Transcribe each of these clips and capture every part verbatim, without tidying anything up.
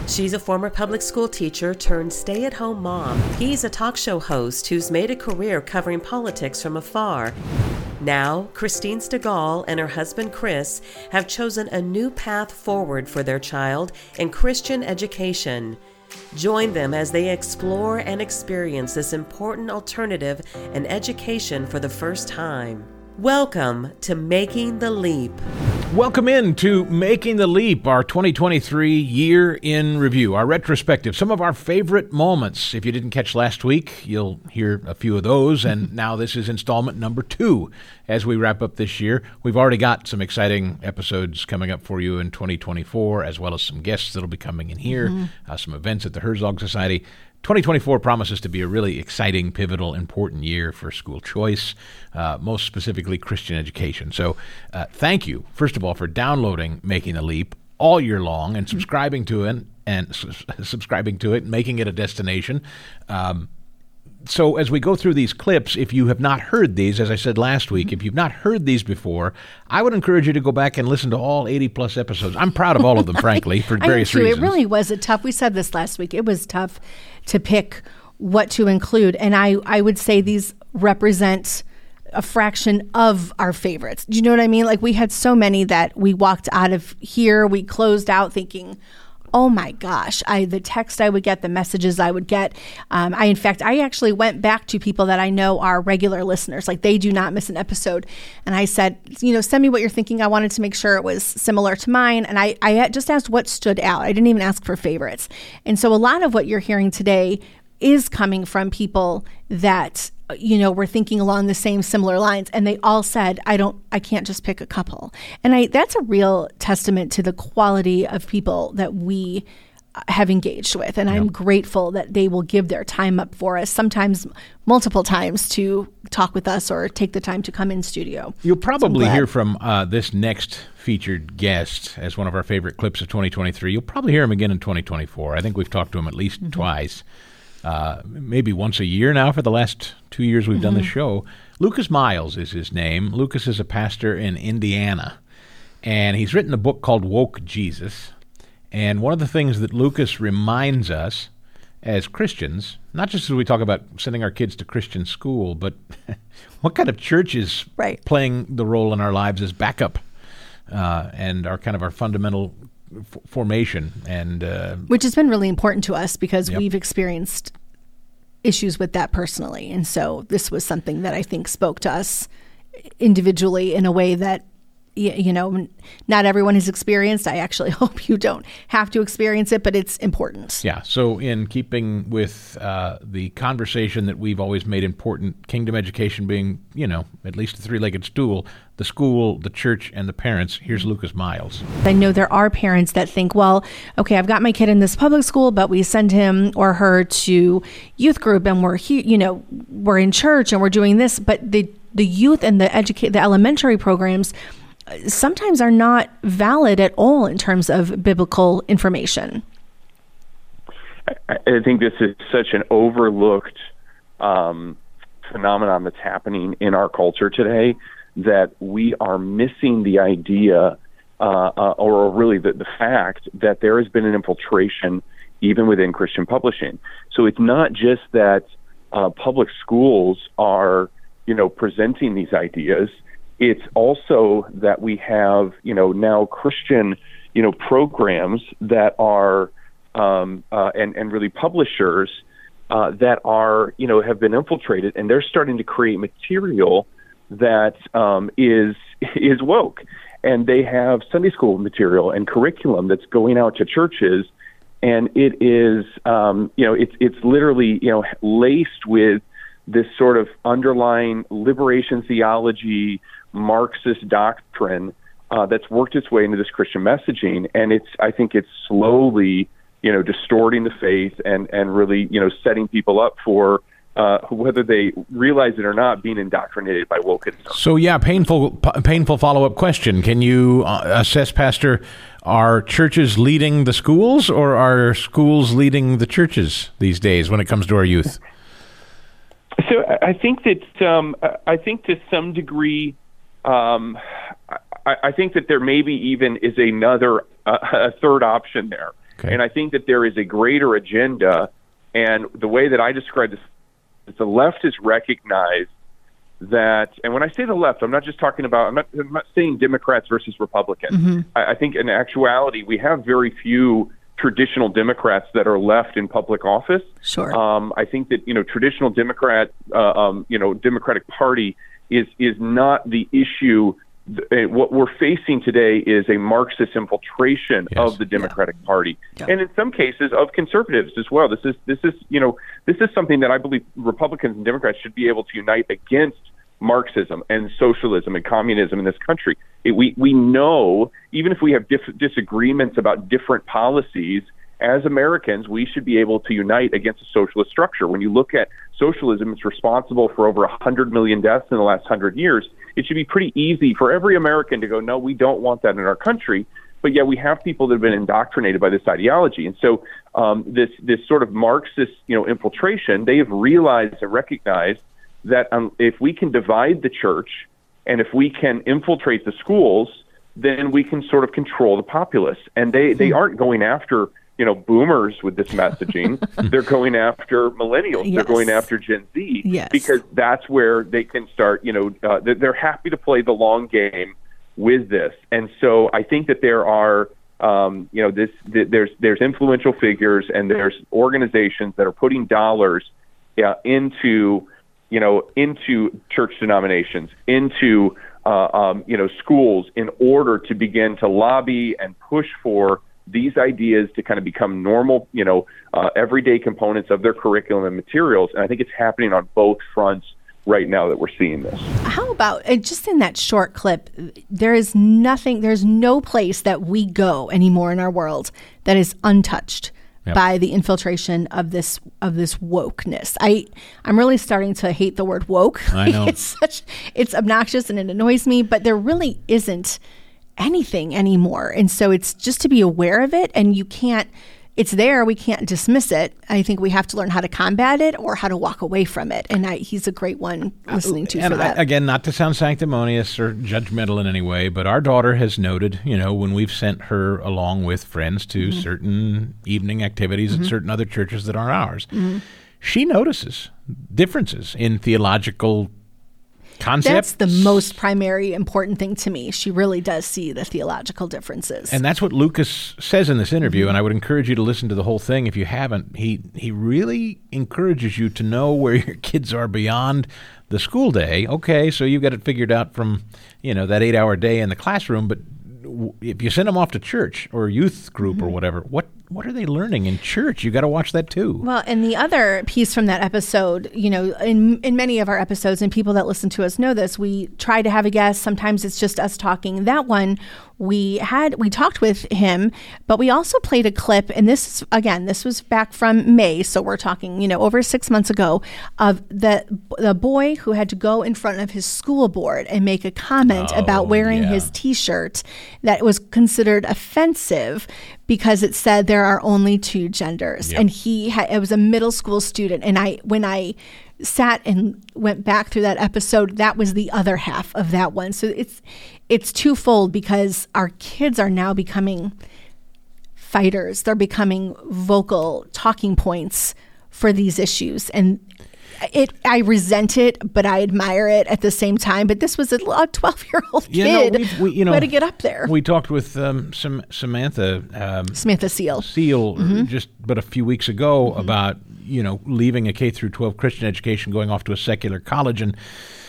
She's a former public school teacher turned stay-at-home mom. He's a talk show host who's made a career covering politics from afar. Now, Christine Stegall and her husband Chris have chosen a new path forward for their child in Christian education. Join them as they explore and experience this important alternative in education for the first time. Welcome to Making the Leap. Welcome in to Making the Leap, our twenty twenty-three year in review, our retrospective, some of our favorite moments. If you didn't catch last week, you'll hear a few of those, and now this is installment number two as we wrap up this year. We've already got some exciting episodes coming up for you in twenty twenty-four, as well as some guests that'll be coming in here, mm-hmm. uh, some events at the Herzog Society. twenty twenty-four promises to be a really exciting, pivotal, important year for school choice, uh, most specifically Christian education. So uh, thank you, first of all, for downloading Making the Leap all year long and subscribing to it and su- subscribing to it, and making it a destination. Um, so as we go through these clips, if you have not heard these, as I said last week, if you've not heard these before, I would encourage you to go back and listen to all eighty plus episodes. I'm proud of all of them, frankly, for various I am too. reasons. It really was a tough, we said this last week, it was tough to pick what to include. And I, I would say these represent a fraction of our favorites. Do you know what I mean? Like, we had so many that we walked out of here, we closed out thinking, oh my gosh, I the text I would get, the messages I would get. Um, I, in fact, I actually went back to people that I know are regular listeners, like they do not miss an episode. And I said, you know, send me what you're thinking. I wanted to make sure it was similar to mine. And I, I just asked what stood out. I didn't even ask for favorites. And so a lot of what you're hearing today is coming from people that, you know, were thinking along the same similar lines, and they all said, I don't, I can't just pick a couple. And I, that's a real testament to the quality of people that we have engaged with. And yep. I'm grateful that they will give their time up for us, sometimes multiple times, to talk with us or take the time to come in studio. You'll probably so hear from uh, this next featured guest as one of our favorite clips of twenty twenty-three. You'll probably hear him again in twenty twenty-four. I think we've talked to him at least mm-hmm. twice. Uh, maybe once a year now for the last two years we've mm-hmm. done the show. Lucas Miles is his name. Lucas is a pastor in Indiana, and he's written a book called Woke Jesus. And one of the things that Lucas reminds us as Christians, not just as we talk about sending our kids to Christian school, but what kind of church is right. playing the role in our lives as backup uh, and our kind of our fundamental f- formation. and uh, Which has been really important to us because yep. we've experienced issues with that personally. And so this was something that I think spoke to us individually in a way that, you know, not everyone has experienced. I actually hope you don't have to experience it, but it's important. Yeah. So in keeping with uh, the conversation that we've always made important, kingdom education being, you know, at least a three-legged stool, the school, the church, and the parents, here's Lucas Miles. I know there are parents that think, well, okay, I've got my kid in this public school, but we send him or her to youth group and we're here, you know, we're in church and we're doing this, but the the youth and the educate the elementary programs sometimes are not valid at all in terms of biblical information. I, I think this is such an overlooked um, phenomenon that's happening in our culture today that we are missing the idea uh, uh, or really the, the fact that there has been an infiltration even within Christian publishing. So it's not just that uh, public schools are, you know, presenting these ideas. It's also that we have, you know, now Christian, you know, programs that are, um, uh, and, and really publishers uh, that are, you know, have been infiltrated, and they're starting to create material that um, is is woke. And they have Sunday school material and curriculum that's going out to churches, and it is, um, you know, it's it's literally, you know, laced with this sort of underlying liberation theology, Marxist doctrine uh, that's worked its way into this Christian messaging, and it's I think it's slowly, you know, distorting the faith and and really, you know, setting people up for uh, whether they realize it or not, being indoctrinated by wokeism. So yeah, painful p- painful follow up question: can you uh, assess, Pastor, are churches leading the schools, or are schools leading the churches these days when it comes to our youth? So I think that um, I think to some degree. Um, I, I think that there maybe even is another, uh, a third option there. Okay. And I think that there is a greater agenda. And the way that I describe this is the left has recognized that, and when I say the left, I'm not just talking about, I'm not, I'm not saying Democrats versus Republicans. Mm-hmm. I, I think in actuality, we have very few traditional Democrats that are left in public office. Sure. Um, I think that, you know, traditional Democrat, uh, um, you know, Democratic Party is, is not the issue. What we're facing today is a Marxist infiltration yes. of the Democratic yeah. Party, yeah. and in some cases of conservatives as well. This is this is you know this is something that I believe Republicans and Democrats should be able to unite against Marxism and socialism and communism in this country. It, we we know, even if we have diff- disagreements about different policies, as Americans, we should be able to unite against a socialist structure. When you look at socialism, it's responsible for over one hundred million deaths in the last one hundred years. It should be pretty easy for every American to go, no, we don't want that in our country. But yet we have people that have been indoctrinated by this ideology. And so um, this this sort of Marxist, you know, infiltration, they have realized and recognized that um, if we can divide the church and if we can infiltrate the schools, then we can sort of control the populace. And they, they aren't going after, you know, boomers with this messaging. They're going after millennials. Yes. They're going after Gen Z yes. because that's where they can start, you know, uh, they're happy to play the long game with this. And so I think that there are, um, you know, this, th- there's, there's influential figures and there's organizations that are putting dollars uh, into, you know, into church denominations, into, uh, um, you know, schools in order to begin to lobby and push for these ideas to kind of become normal, you know, uh, everyday components of their curriculum and materials. And I think it's happening on both fronts right now that we're seeing this. How about, uh, just in that short clip, there is nothing, there's no place that we go anymore in our world that is untouched yep. by the infiltration of this of this wokeness. I, I'm really starting to hate the word woke. I know. It's such, it's obnoxious and it annoys me, but there really isn't anything anymore. And so it's just to be aware of it, and you can't, it's there, we can't dismiss it. I think we have to learn how to combat it or how to walk away from it. And I, he's a great one listening to and for that. I, again, not to sound sanctimonious or judgmental in any way, but our daughter has noted, you know, when we've sent her along with friends to mm-hmm. certain evening activities mm-hmm. at certain other churches that aren't ours, mm-hmm. she notices differences in theological concepts. That's the most primary important thing to me. She really does see the theological differences. And that's what Lucas says in this interview, mm-hmm. and I would encourage you to listen to the whole thing if you haven't. He he really encourages you to know where your kids are beyond the school day. Okay, so you've got it figured out from, you know, that eight-hour day in the classroom, but if you send them off to church or youth group mm-hmm. or whatever, what what are they learning in church? You got to watch that too. Well, and the other piece from that episode, you know, in in many of our episodes, and people that listen to us know this, we try to have a guest. Sometimes it's just us talking. That one, we had we talked with him, but we also played a clip, and this again, this was back from May, so we're talking, you know, over six months ago, of the the boy who had to go in front of his school board and make a comment oh, about wearing yeah. his T-shirt that was considered offensive because it said there are only two genders. Yep. And he had, it was a middle school student. And I, when I sat and went back through that episode, that was the other half of that one. So it's, it's twofold because our kids are now becoming fighters. They're becoming vocal talking points for these issues. And It, I resent it, but I admire it at the same time. But this was a twelve-year-old kid yeah, no, we, you know, who had to get up there. We talked with um, Sam, Samantha um, Samantha Seal Seal mm-hmm. just but a few weeks ago mm-hmm. about, you know, leaving a K through twelve Christian education, going off to a secular college, and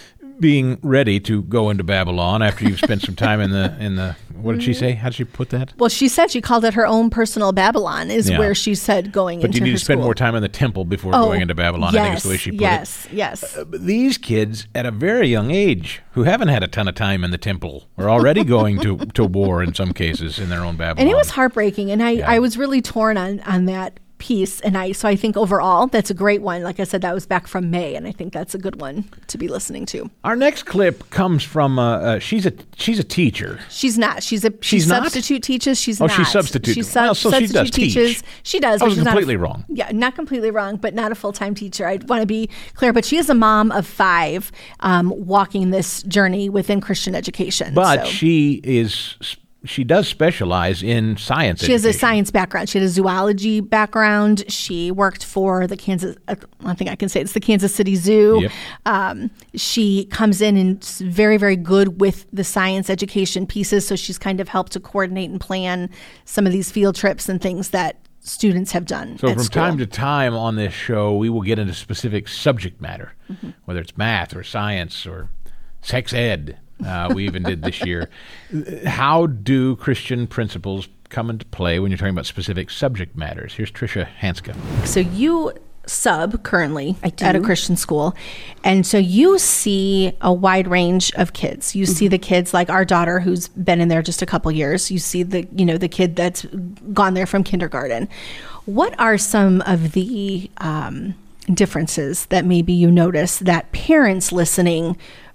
being ready to go into Babylon after you've spent some time in the in the. What did she say? How did she put that? Well, she said she called it her own personal Babylon, is yeah. where she said going but into her But you need to spend school. more time in the temple before oh, going into Babylon, yes, I think is the way she put yes, it. Yes, yes. Uh, but these kids, at a very young age, who haven't had a ton of time in the temple, are already going to, to war in some cases in their own Babylon. And it was heartbreaking, and I, yeah. I was really torn on, on that piece, and I so I think overall that's a great one. Like I said, that was back from May, and I think that's a good one to be listening to. Our next clip comes from uh, uh, she's a she's a teacher. She's not. She's a she she's substitute not? teaches. She's oh, not. she substitute. She sub- well, so substitute she does teaches. teach. She does. I was she's completely not a, wrong. Yeah, not completely wrong, but not a full time teacher. I want to be clear, but she is a mom of five, um, walking this journey within Christian education. But so. she is she does specialize in science She education. has a science background. She had a zoology background. She worked for the Kansas, I think I can say it's the Kansas City Zoo. Yep. Um, she comes in and is very, very good with the science education pieces. So she's kind of helped to coordinate and plan some of these field trips and things that students have done. So at from school. time to time on this show, we will get into specific subject matter, mm-hmm. whether it's math or science or sex ed. Uh, we even did this year. How do Christian principles come into play when you're talking about specific subject matters? Here's Tricia Hanska. So you sub currently I do. at a Christian school, and so you see a wide range of kids. You mm-hmm. see the kids like our daughter, who's been in there just a couple years. You see the you know the kid that's gone there from kindergarten. What are some of the um, differences that maybe you notice that parents listening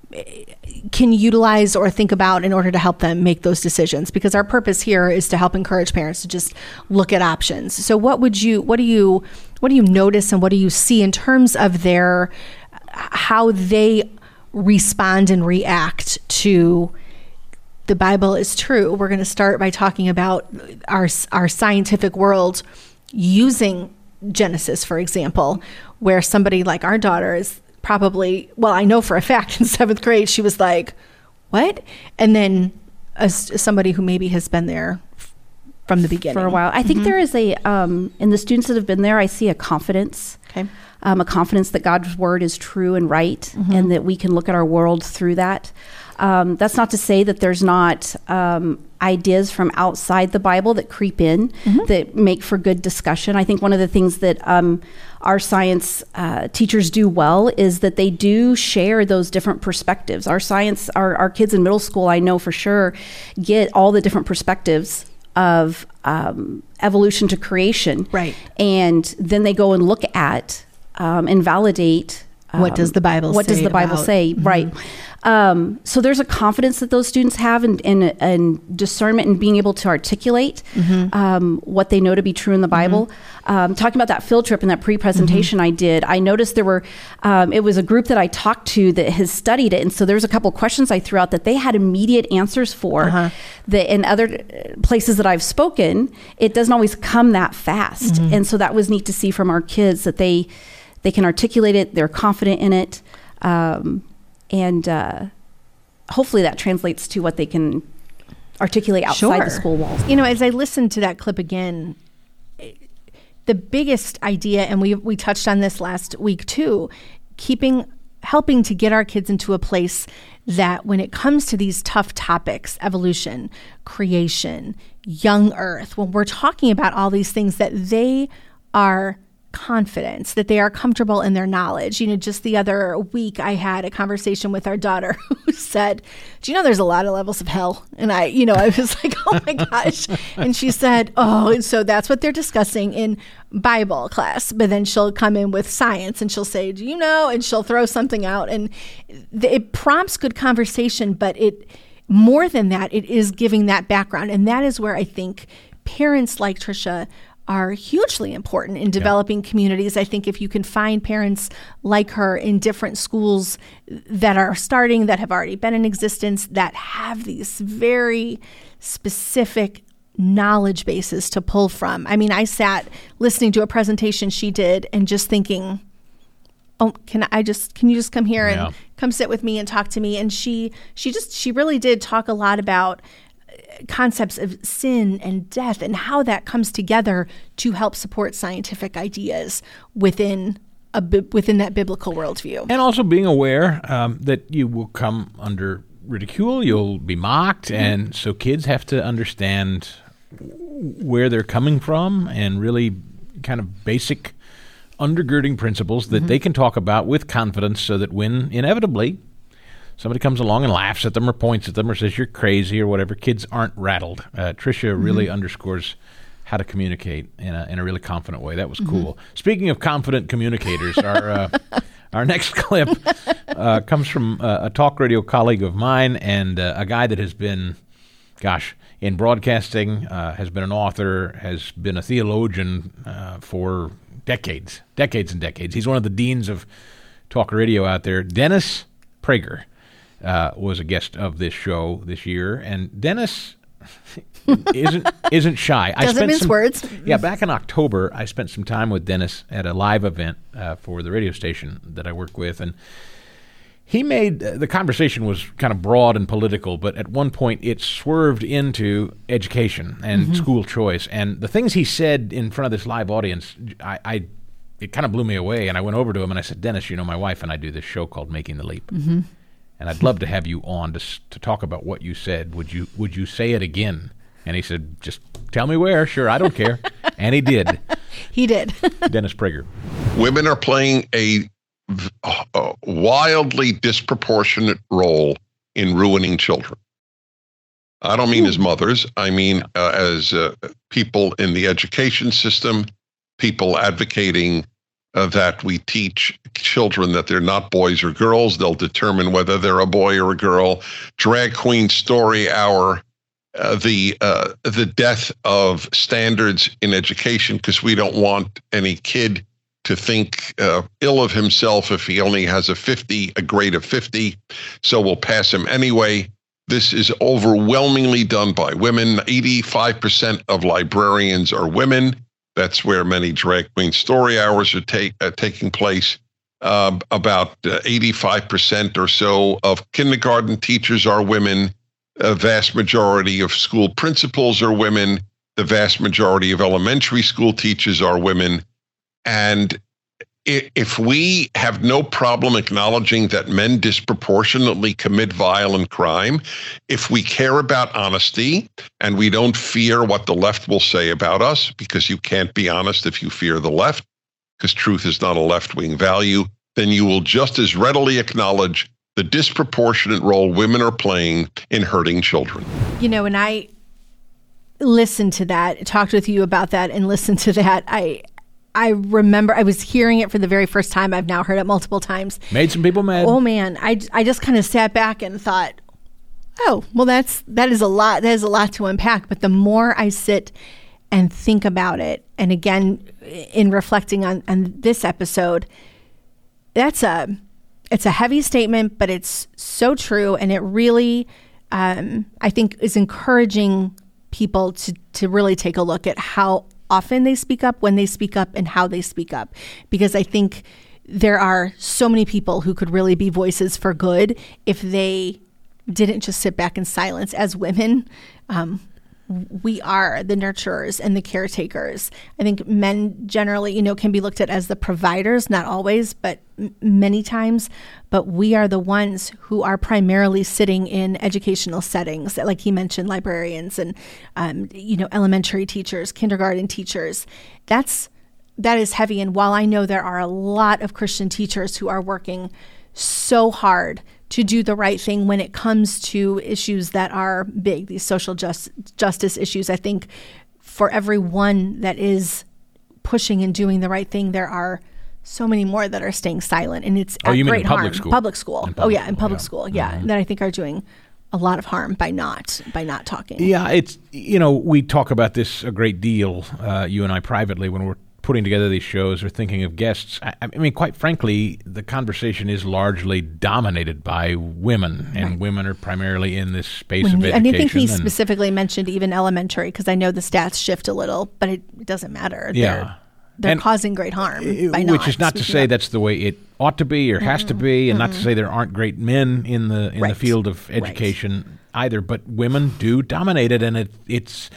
can utilize or think about in order to help them make those decisions? Because our purpose here is to help encourage parents to just look at options. So what would you, what do you, what do you notice and what do you see in terms of their, how they respond and react to the Bible is true? We're going to start by talking about our, our scientific world using Genesis, for example, where somebody like our daughter is probably, well, I know for a fact in seventh grade, she was like, what? And then as somebody who maybe has been there f- from the beginning. For a while. I think Mhm. there is a, um, in the students that have been there, I see a confidence, Okay. um, a confidence that God's word is true and right, Mhm. and that we can look at our world through that. Um, that's not to say that there's not um, ideas from outside the Bible that creep in Mhm. that make for good discussion. I think one of the things that um, our science uh, teachers do well is that they do share those different perspectives. Our science, our, our kids in middle school, I know for sure, get all the different perspectives of um, evolution to creation. Right. And then they go and look at um, and validate What does the Bible what say does the Bible about- say? Mhm. Right. Um, so there's a confidence that those students have and, and, and discernment and being able to articulate Mhm. um, what they know to be true in the Bible. Um, talking about that field trip and that pre-presentation I did, I noticed there were, um, it was a group that I talked to that has studied it. And so there's a couple questions I threw out that they had immediate answers for Uh-huh. that in other places that I've spoken, it doesn't always come that fast. Mhm. And so that was neat to see from our kids that they, they can articulate it, they're confident in it. Um, and uh, hopefully that translates to what they can articulate outside Sure. the school walls. You know, as I listened to that clip again, the biggest idea, and we we touched on this last week too, keeping, helping to get our kids into a place that when it comes to these tough topics, evolution, creation, young earth, when we're talking about all these things, that they are confidence, that they are comfortable in their knowledge. You know, just the other week I had a conversation with our daughter who said, do you know there's a lot of levels of hell? And I, you know, I was like, oh my gosh. And she said, oh, and so that's what they're discussing in Bible class. But then she'll come in with science and she'll say, do you know? And she'll throw something out. And th- it prompts good conversation, but it, more than that, it is giving that background. And that is where I think parents like Tricia are hugely important in developing yeah. communities. I think if you can find parents like her in different schools that are starting, that have already been in existence, that have these very specific knowledge bases to pull from. I mean, I sat listening to a presentation she did and just thinking, oh, can I just, can you just come here and yeah. come sit with me and talk to me? And she, she just, she really did talk a lot about concepts of sin and death and how that comes together to help support scientific ideas within a within that biblical worldview. And also being aware um, that you will come under ridicule, you'll be mocked, mm-hmm. and so kids have to understand where they're coming from and really kind of basic undergirding principles that mm-hmm. they can talk about with confidence so that when inevitably somebody comes along and laughs at them or points at them or says you're crazy or whatever, kids aren't rattled. Uh, Tricia mm-hmm. really underscores how to communicate in a, in a really confident way. That was mm-hmm. cool. Speaking of confident communicators, our uh, our next clip uh, comes from uh, a talk radio colleague of mine and uh, a guy that has been, gosh, in broadcasting, uh, has been an author, has been a theologian uh, for decades, decades and decades. He's one of the deans of talk radio out there. Dennis Prager Uh, was a guest of this show this year. And Dennis, isn't isn't shy. I Doesn't spent mince some, words. Yeah, back in October, I spent some time with Dennis at a live event uh, for the radio station that I work with, and he made uh, the conversation was kind of broad and political, but at one point it swerved into education and mm-hmm. school choice. And the things he said in front of this live audience, I, I it kind of blew me away. And I went over to him and I said, Dennis, you know, my wife and I do this show called Making the Leap, mm-hmm. and I'd love to have you on to to talk about what you said. Would you Would you say it again? And he said, just tell me where. Sure, I don't care. And he did. He did. Dennis Prager. Women are playing a a wildly disproportionate role in ruining children. I don't mean Ooh. as mothers. I mean uh, as uh, people in the education system, people advocating uh, that we teach children that they're not boys or girls. They'll determine whether they're a boy or a girl. Drag Queen Story Hour, uh, the uh, the death of standards in education, because we don't want any kid to think uh, ill of himself if he only has a fifty, a grade of fifty, so we'll pass him anyway. This is overwhelmingly done by women. eighty-five percent of librarians are women. That's where many Drag Queen Story Hours are take, uh, taking place. Uh, about uh, eighty-five percent or so of kindergarten teachers are women. A vast majority of school principals are women. The vast majority of elementary school teachers are women. And if we have no problem acknowledging that men disproportionately commit violent crime, if we care about honesty and we don't fear what the left will say about us, because you can't be honest if you fear the left, because truth is not a left-wing value, then you will just as readily acknowledge the disproportionate role women are playing in hurting children. You know, when I listened to that, talked with you about that and listened to that, I... I remember I was hearing it for the very first time. I've now heard it multiple times. Made some people mad. Oh man, I, I just kind of sat back and thought, oh, well, that's that is a lot. That is a lot to unpack. But the more I sit and think about it, and again, in reflecting on, on this episode, that's a it's a heavy statement, but it's so true, and it really, um, I think, is encouraging people to to really take a look at how often they speak up, when they speak up, and how they speak up. Because I think there are so many people who could really be voices for good if they didn't just sit back in silence. As women, um, we are the nurturers and the caretakers. I think men generally, you know, can be looked at as the providers, not always, but m- many times. But we are the ones who are primarily sitting in educational settings, like he mentioned, librarians and, um, you know, elementary teachers, kindergarten teachers. That's that is heavy. And while I know there are a lot of Christian teachers who are working so hard to do the right thing when it comes to issues that are big, these social just, justice issues, I think for every one that is pushing and doing the right thing, there are so many more that are staying silent, and it's oh, at you mean great in public harm. School? Public school. In public oh yeah, school, in public yeah. school. Yeah, mm-hmm. that I think are doing a lot of harm by not by not talking. Yeah, it's you know we talk about this a great deal, uh, you and I privately when we're putting together these shows or thinking of guests. I, I mean, quite frankly, the conversation is largely dominated by women, and right. women are primarily in this space when, of education. And I think he specifically mentioned even elementary, because I know the stats shift a little, but it, it doesn't matter. Yeah. They're, they're and causing great harm it, by which not. Which is not to say up. That's the way it ought to be or has mm-hmm. to be, and mm-hmm. not to say there aren't great men in the in right. the field of education right. either, but women do dominate it, and it, it's...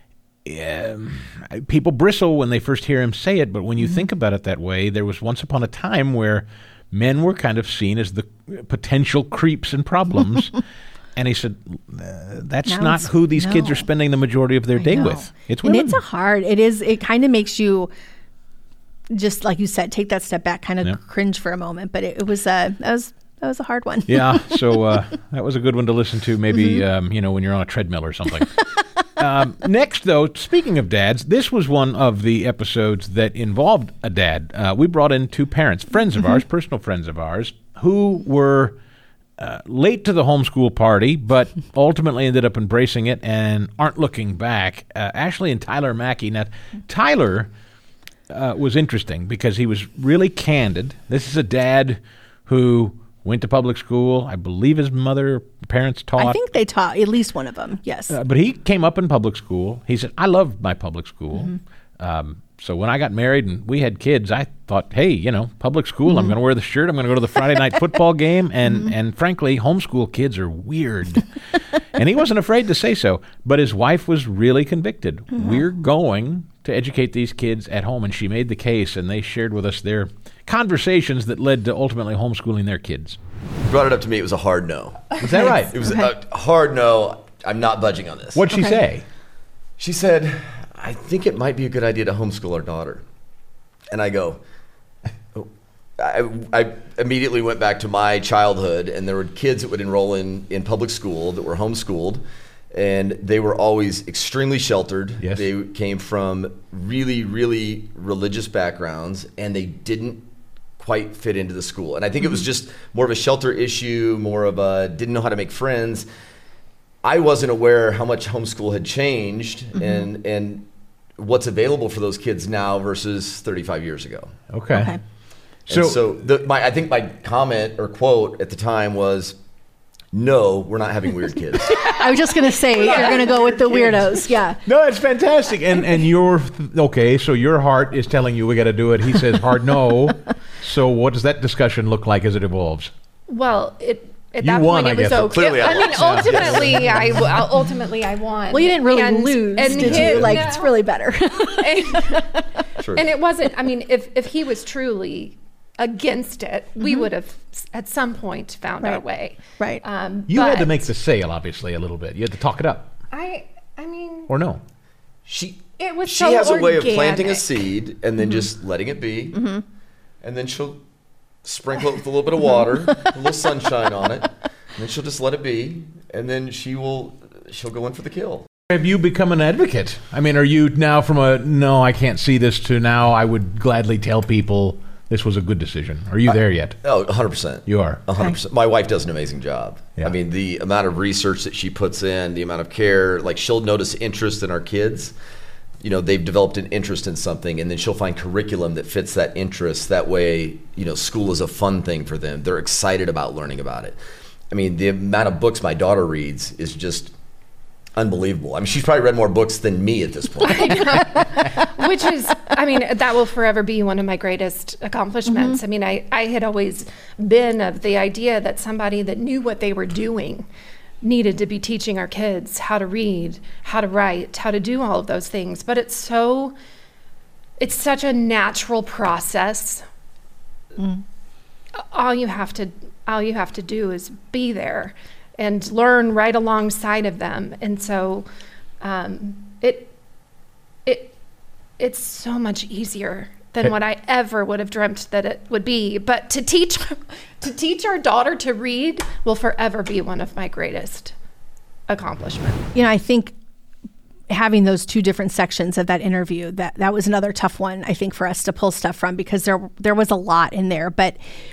Um, people bristle when they first hear him say it, but when you mm-hmm. think about it that way, there was once upon a time where men were kind of seen as the potential creeps and problems. And he said, uh, that's now not who these no. kids are spending the majority of their I day know. with. It's women. And it's a hard, it is, it kind of makes you, just like you said, take that step back, kind of yeah. cringe for a moment. But it, it was, uh, that was, that was a hard one. Yeah. So uh, that was a good one to listen to, maybe, mm-hmm. um, you know, when you're on a treadmill or something. Um, next, though, speaking of dads, this was one of the episodes that involved a dad. Uh, we brought in two parents, friends of mm-hmm. ours, personal friends of ours, who were uh, late to the homeschool party, but ultimately ended up embracing it and aren't looking back. Uh, Ashley and Tyler Mackey. Now, Tyler uh, was interesting because he was really candid. This is a dad who went to public school. I believe his mother, parents taught. I think they taught at least one of them, yes. Uh, but he came up in public school. He said, I love my public school. Mm-hmm. Um, so when I got married and we had kids, I thought, hey, you know, public school, mm-hmm. I'm going to wear the shirt. I'm going to go to the Friday night football game. And, mm-hmm. and frankly, homeschool kids are weird. And he wasn't afraid to say so. But his wife was really convicted. Mm-hmm. We're going to educate these kids at home. And she made the case, and they shared with us their conversations that led to ultimately homeschooling their kids. Brought it up to me. It was a hard no. Is that right? It was okay. a hard no. I'm not budging on this. What'd she okay. say? She said, I think it might be a good idea to homeschool our daughter. And I go, oh. I, I immediately went back to my childhood, and there were kids that would enroll in, in public school that were homeschooled, and they were always extremely sheltered. Yes. They came from really, really religious backgrounds, and they didn't quite fit into the school. And I think mm-hmm. it was just more of a shelter issue, more of a didn't know how to make friends. I wasn't aware how much homeschool had changed mm-hmm. and and what's available for those kids now versus thirty-five years ago. Okay. okay. So, so the, my, I think my comment or quote at the time was, no, we're not having weird kids. I was just going to say, you're going to go with the weirdos. Yeah. No, it's fantastic. And and you're, okay, so your heart is telling you we got to do it. He says hard no. So what does that discussion look like as it evolves? Well, it at You that won, point I it was guess. okay. Clearly I I mean, won. ultimately, I w- ultimately I won. Well, you didn't really And- lose, and did his- you? Like, no. it's really better. and, True. and it wasn't. I mean, if if he was truly against it, we would have s- at some point found our Right. way. Right. Um, You had to but make the sale, obviously, a little bit. You had to talk it up. I. I mean, Or no? She it was she so has a way of planting a organic. seed and then just letting it be. And then she'll sprinkle it with a little bit of water, a little sunshine on it. And then she'll just let it be. And then she will she'll go in for the kill. Have you become an advocate? I mean, are you now from a, no, I can't see this, to now I would gladly tell people this was a good decision? Are you there yet? Oh, one hundred percent. You are? one hundred percent. My wife does an amazing job. Yeah. I mean, the amount of research that she puts in, the amount of care, like she'll notice interest in our kids. You know, they've developed an interest in something, and then she'll find curriculum that fits that interest. That way, you know, school is a fun thing for them. They're excited about learning about it. I mean, the amount of books my daughter reads is just unbelievable. I mean, she's probably read more books than me at this point. Which is, I mean, that will forever be one of my greatest accomplishments. I mean, I, I had always been of the idea that somebody that knew what they were doing needed to be teaching our kids how to read, how to write, how to do all of those things. But it's so, it's such a natural process. Mm. All you have to, all you have to do is be there and learn right alongside of them. And so um, it, it, it's so much easier than what I ever would have dreamt that it would be. But to teach, to teach our daughter to read will forever be one of my greatest accomplishments. You know, I think having those two different sections of that interview, that that was another tough one, I think, for us to pull stuff from, because there there was a lot in there. But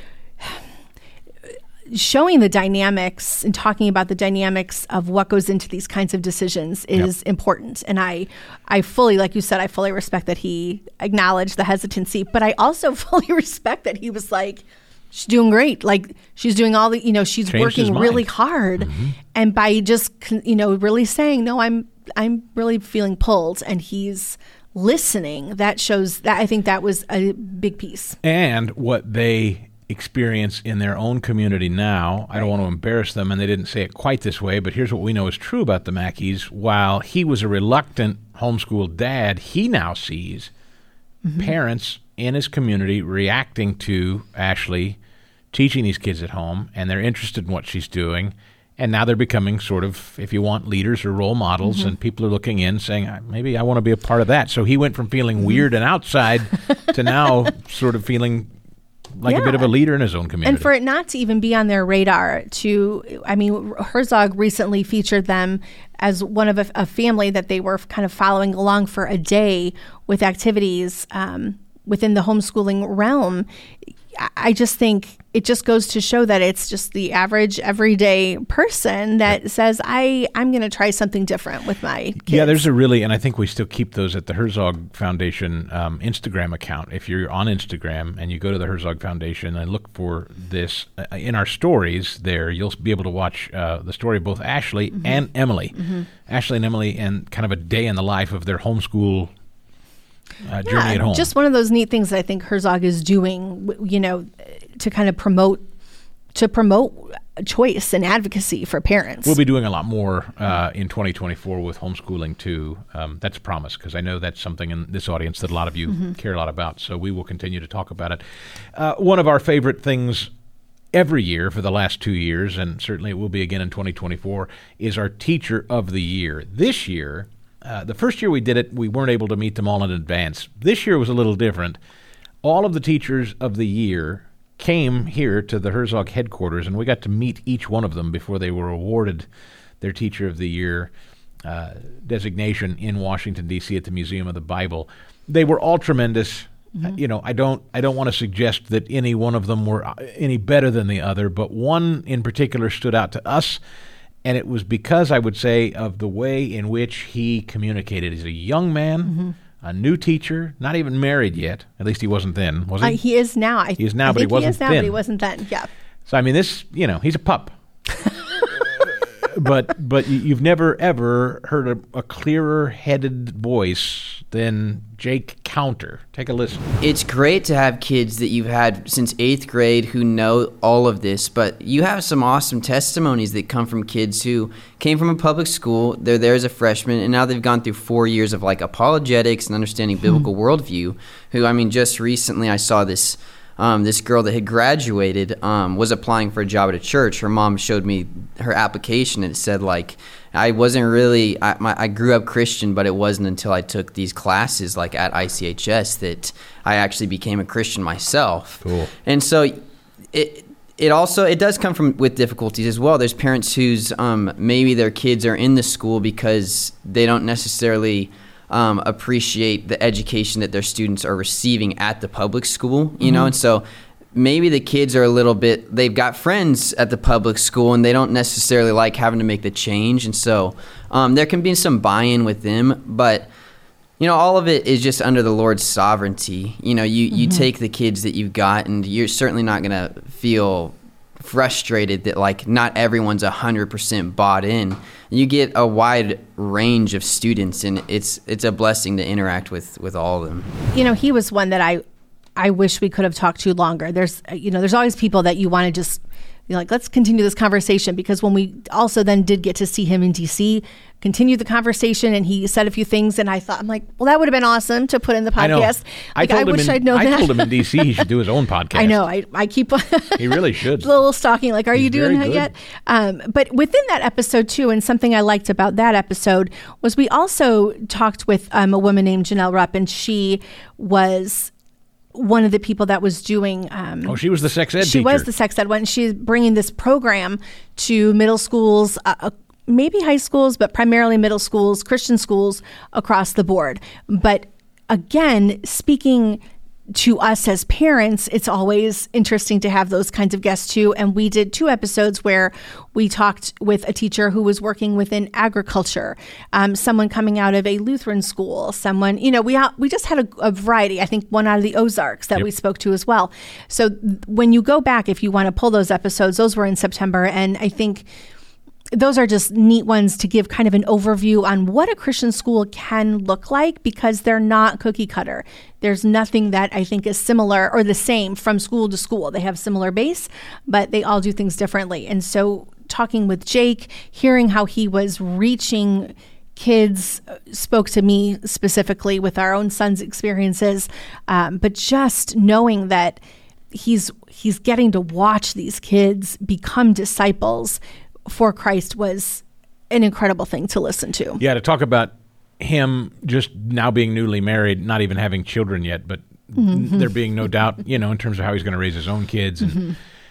showing the dynamics and talking about the dynamics of what goes into these kinds of decisions is yep. important. And I, I fully, like you said, I fully respect that he acknowledged the hesitancy, but I also fully respect that he was like, she's doing great. Like, she's doing all the, you know, she's Changed working really hard. Mm-hmm. And by just, you know, really saying, no, I'm, I'm really feeling pulled, and he's listening, that shows that, I think that was a big piece. And what they experience in their own community now. I don't want to embarrass them, and they didn't say it quite this way, but here's what we know is true about the Mackeys. While he was a reluctant homeschool dad, he now sees mm-hmm. parents in his community reacting to Ashley teaching these kids at home, and they're interested in what she's doing. And now they're becoming sort of, if you want, leaders or role models, mm-hmm. and people are looking in saying, maybe I want to be a part of that. So he went from feeling mm-hmm. weird and outside to now sort of feeling like yeah. a bit of a leader in his own community. And for it not to even be on their radar to, I mean, Herzog recently featured them as one of a, a family that they were kind of following along for a day with activities um, within the homeschooling realm. I just think it just goes to show that it's just the average everyday person that yeah. says, I, I'm going to try something different with my kids. Yeah, there's a really, and I think we still keep those at the Herzog Foundation um, Instagram account. If you're on Instagram and you go to the Herzog Foundation and look for this, uh, in our stories there, you'll be able to watch uh, the story of both Ashley mm-hmm. and Emily. Mm-hmm. Ashley and Emily, and kind of a day in the life of their homeschool Uh, journey yeah, at home. Just one of those neat things that I think Herzog is doing, you know, to kind of promote to promote choice and advocacy for parents. We'll be doing a lot more uh, in twenty twenty-four with homeschooling too. Um, that's a promise, because I know that's something in this audience that a lot of you mm-hmm. care a lot about. So we will continue to talk about it. Uh, one of our favorite things every year for the last two years, and certainly it will be again in twenty twenty-four, is our Teacher of the Year. This year, Uh, the first year we did it, we weren't able to meet them all in advance. This year was a little different. All of the Teachers of the Year came here to the Herzog headquarters, and we got to meet each one of them before they were awarded their Teacher of the Year uh, designation in Washington, D C at the Museum of the Bible. They were all tremendous. Mm-hmm. Uh, you know, I don't, I don't want to suggest that any one of them were any better than the other, but one in particular stood out to us. And it was because, I would say, of the way in which he communicated. He's a young man, mm-hmm. a new teacher, not even married yet. At least he wasn't then, was he? Uh, he is now. I, he is now, I but he think wasn't he is now, then. but he wasn't then. Yeah. So, I mean, this, you know, he's a pup. but but you've never, ever heard a, a clearer-headed voice than Jake Counter. Take a listen. It's great to have kids that you've had since eighth grade who know all of this, but you have some awesome testimonies that come from kids who came from a public school, they're there as a freshman, and now they've gone through four years of like apologetics and understanding biblical mm-hmm. worldview, who, I mean, just recently I saw this Um, this girl that had graduated um, was applying for a job at a church. Her mom showed me her application, and it said, like, I wasn't really, I, my, I grew up Christian, but it wasn't until I took these classes, like at I C H S, that I actually became a Christian myself. Cool. And so it it also, it does come from with difficulties as well. There's parents whose um, maybe their kids are in the school because they don't necessarily Um, appreciate the education that their students are receiving at the public school, you mm-hmm. know, and so maybe the kids are a little bit, they've got friends at the public school and they don't necessarily like having to make the change, and so um, there can be some buy-in with them, but you know, all of it is just under the Lord's sovereignty. You know, you, mm-hmm. you take the kids that you've got, and you're certainly not going to feel frustrated that like not everyone's one hundred percent bought in. You get a wide range of students, and it's it's a blessing to interact with with all of them. You know, he was one that I I wish we could have talked to longer. There's you know, there's always people that you want to just, you know, like, let's continue this conversation, because when we also then did get to see him in D C, continued the conversation, and he said a few things, and I thought, I'm like, well, that would have been awesome to put in the podcast. I know. Like, I, told I him wish in, I'd known I that. told him in D C he should do his own podcast. I know. I, I keep he really should. A little stalking, like, are He's you doing that good. yet? Um, but within that episode too, and something I liked about that episode was we also talked with um, a woman named Janelle Rupp, and she was one of the people that was doing. Um, oh, she was the sex ed she teacher. was the sex ed one. She's bringing this program to middle schools, uh, uh, maybe high schools, but primarily middle schools, Christian schools across the board. But again, speaking to us as parents, it's always interesting to have those kinds of guests too. And we did two episodes where we talked with a teacher who was working within agriculture, um, someone coming out of a Lutheran school, someone, you know, we ha- we just had a, a variety. I think one out of the Ozarks that yep. we spoke to as well. So th- when you go back, if you want to pull those episodes, those were in September. And I think those are just neat ones to give kind of an overview on what a Christian school can look like, because they're not cookie cutter. There's nothing that I think is similar or the same from school to school. They have similar base, but they all do things differently. And so talking with Jake, hearing how he was reaching kids spoke to me specifically with our own son's experiences, um, but just knowing that he's he's getting to watch these kids become disciples for Christ was an incredible thing to listen to. Yeah, to talk about him just now being newly married, not even having children yet, but mm-hmm. there being no doubt, you know, in terms of how he's going to raise his own kids. And, mm-hmm.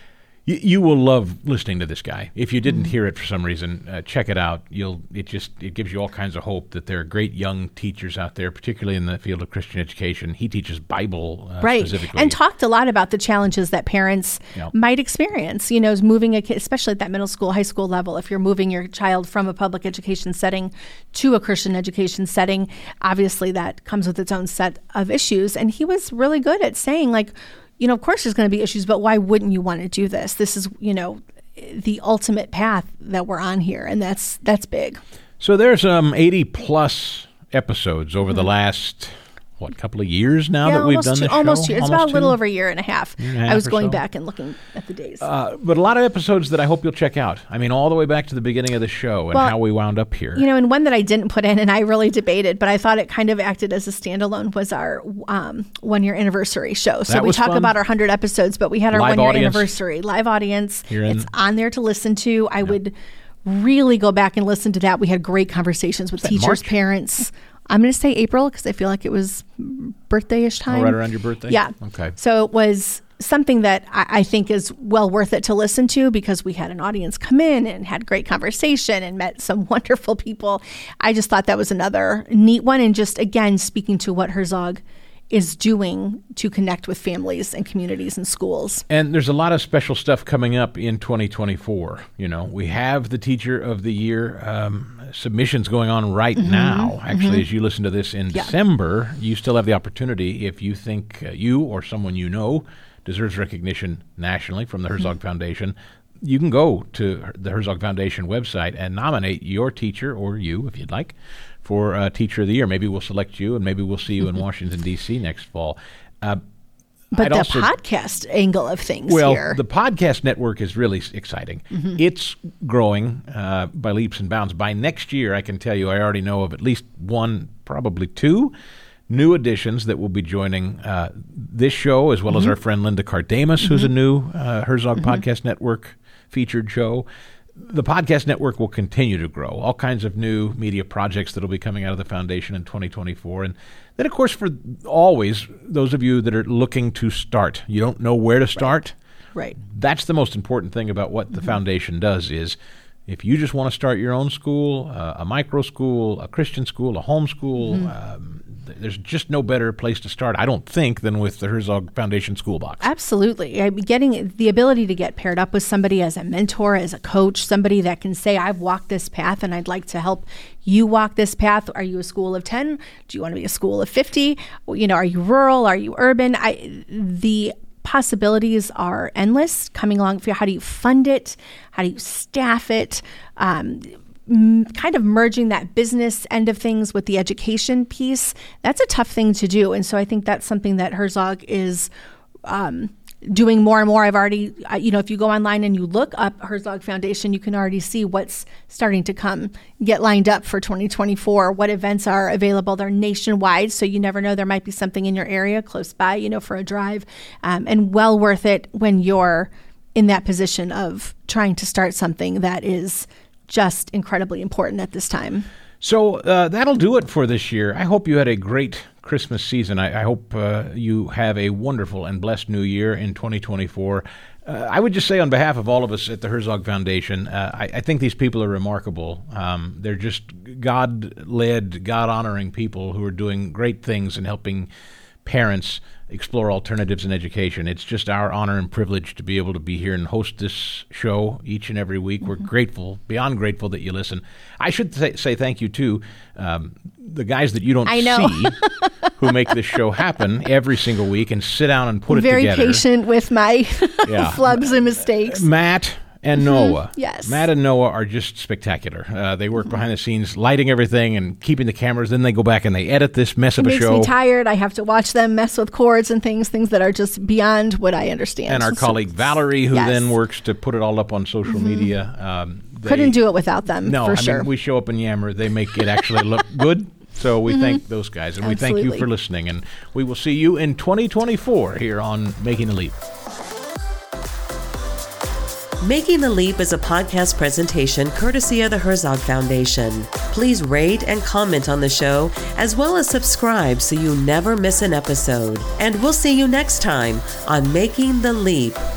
You, you will love listening to this guy. If you didn't hear it for some reason, uh, check it out. You'll it just it gives you all kinds of hope that there are great young teachers out there, particularly in the field of Christian education. He teaches Bible uh, right. specifically, and talked a lot about the challenges that parents Yep. might experience. You know, is moving a kid, especially at that middle school, high school level. If you're moving your child from a public education setting to a Christian education setting, obviously that comes with its own set of issues. And he was really good at saying, like, you know, of course there's going to be issues, but why wouldn't you want to do this? This is, you know, the ultimate path that we're on here, and that's that's big. So there's um eighty plus episodes over mm-hmm. the last what couple of years now yeah, that we've almost done two, this almost show. Year. It's almost about a little two? over a year and a half. Year and a half I was or going so. back and looking at the days. Uh, but a lot of episodes that I hope you'll check out. I mean, all the way back to the beginning of the show and well, how we wound up here. You know, and one that I didn't put in, and I really debated, but I thought it kind of acted as a standalone, was our um, one-year anniversary show. So That we was talk fun. about our one hundred episodes, but we had our Live one-year audience. anniversary. Live audience. Here in- It's on there to listen to. I would really go back and listen to that. We had great conversations with that teachers, March? parents. I'm going to say April because I feel like it was birthday-ish time. Oh, right around your birthday? Yeah. Okay. So it was something that I, I think is well worth it to listen to because we had an audience come in and had great conversation and met some wonderful people. I just thought that was another neat one. And just, again, speaking to what Herzog is doing to connect with families and communities and schools. And there's a lot of special stuff coming up in twenty twenty-four. You know, we have the Teacher of the Year um, submissions going on right Mm-hmm. now. Actually, Mm-hmm. as you listen to this in Yeah. December, you still have the opportunity, if you think uh, you or someone you know deserves recognition nationally from the Herzog Mm-hmm. Foundation, you can go to the Herzog Foundation website and nominate your teacher, or you, if you'd like, for uh, Teacher of the Year. Maybe we'll select you, and maybe we'll see you in Washington, D C next fall. Uh, But I'd the also- podcast angle of things well, here. the podcast network is really s- exciting. Mm-hmm. It's growing uh, by leaps and bounds. By next year, I can tell you, I already know of at least one, probably two, new additions that will be joining uh, this show, as well Mm-hmm. as our friend Linda Cardamus, who's a new uh, Herzog Mm-hmm. Podcast Network featured show. The podcast network will continue to grow. All kinds of new media projects that will be coming out of the foundation in twenty twenty-four. And then, of course, for always, those of you that are looking to start, you don't know where to start. right. That's the most important thing about what the foundation does is if you just want to start your own school, uh, a micro school, a Christian school, a home school, um, th- there's just no better place to start, I don't think, than with the Herzog Foundation School Box. Absolutely. I mean, getting the ability to get paired up with somebody as a mentor, as a coach, somebody that can say, I've walked this path and I'd like to help you walk this path. Are you a school of ten? Do you want to be a school of fifty? You know, are you rural? Are you urban? I, the possibilities are endless coming along. For how do you fund it? How do you staff it? Um, m- kind of merging that business end of things with the education piece. That's a tough thing to do. And so I think that's something that Herzog is um, doing more and more. I've already, uh, you know, if you go online and you look up Herzog Foundation, you can already see what's starting to come, get lined up for twenty twenty-four, what events are available. They're nationwide, so you never know. There might be something in your area close by, you know, for a drive, um, and well worth it when you're in that position of trying to start something that is just incredibly important at this time. So uh, that'll do it for this year. I hope you had a great Christmas season. I, I hope uh, you have a wonderful and blessed new year in twenty twenty-four. Uh, I would just say on behalf of all of us at the Herzog Foundation, uh, I, I think these people are remarkable. Um, they're just God-led, God-honoring people who are doing great things and helping parents explore alternatives in education. It's just our honor and privilege to be able to be here and host this show each and every week. Mm-hmm. We're grateful, beyond grateful that you listen. I should say, say thank you to um, the guys that you don't I know. see who make this show happen every single week and sit down and put Very it together. Very patient with my Yeah. flubs and mistakes. Matt and Noah. Yes. Matt and Noah are just spectacular. Uh, they work behind the scenes, lighting everything and keeping the cameras. Then they go back and they edit this mess It of a makes show. me tired. I have to watch them mess with cords and things, things that are just beyond what I understand. And our So- colleague Valerie, who Yes. then works to put it all up on social media. Um, they, Couldn't do it without them, No, for I sure. mean, we show up and yammer. They make it actually look good. So we thank those guys, and we thank you Absolutely. for listening. And we will see you in twenty twenty-four here on Making the Leap. Making the Leap is a podcast presentation courtesy of the Herzog Foundation. Please rate and comment on the show, as well as subscribe so you never miss an episode. And we'll see you next time on Making the Leap.